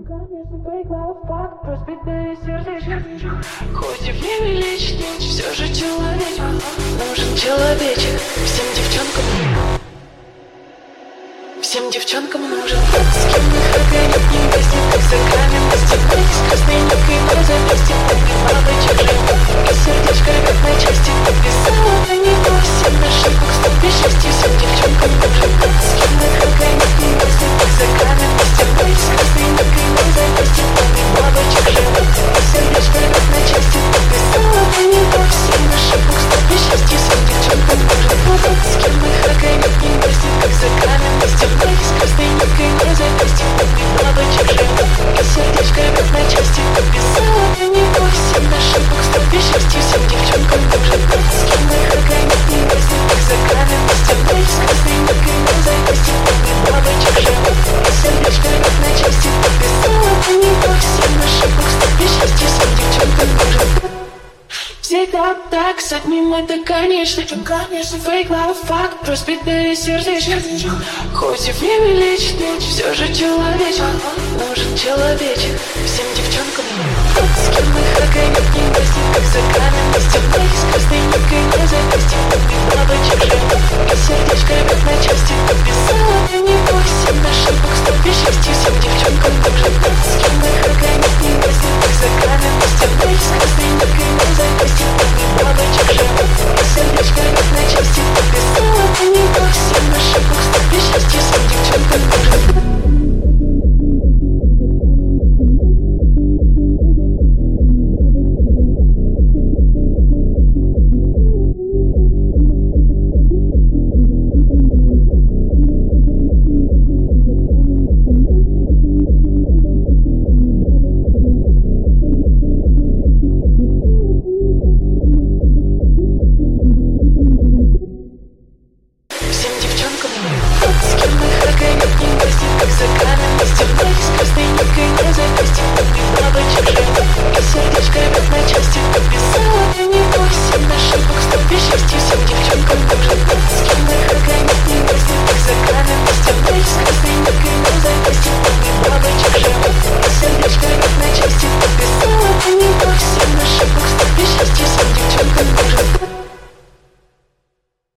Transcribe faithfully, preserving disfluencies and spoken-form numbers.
Конечно, fake love, fuck, разбитое сердечко. Хоть и время лечит, все же человек. Нужен человечек всем девчонкам. Всем девчонкам нужен тот, с кем их огонек не гаснет, как за каменной стеной. С красной ниткой на запястье помнит бабочек живет. И сердечко рвет на части, подписала на него всем нашим букстопе счастья. Всем девчонкам нужен тот, с кем их огонек не гаснет, как за каменной стеной. С красной ниткой на запястье помнит бабочек живет. И сердечко рвет на части, подписала на него всем нашим букстопе счастья. Всем девчонкам нужен тот, с кем их огонек не гаснет, как за каменной стеной. С красной ниткой на запястье помнит бабочек живет. И сердечко рвет на части, подписала на него всем нашим букстопе счастья. Всем девчонкам нужен тот, с кем их огонек не гаснет, как за каменной стеной. С красной ниткой на запястье помнит бабочек живет. И сердечко рвет на части, подписала на него всем нашим букстопе счастья. Всем девчонкам нужен тот. Всегда так, с одним это конечно. Конечно, fake love, fuck, разбитое сердечко. Хоть и время лечит, все же человечек. Нужен человечек всем девчонкам. Тот, с кем их огонек не гаснет, как за каменной стеной. С красной ниткой на запястье помнит бабочек живет. И сердечко рвет на части, подписала на него всем нашим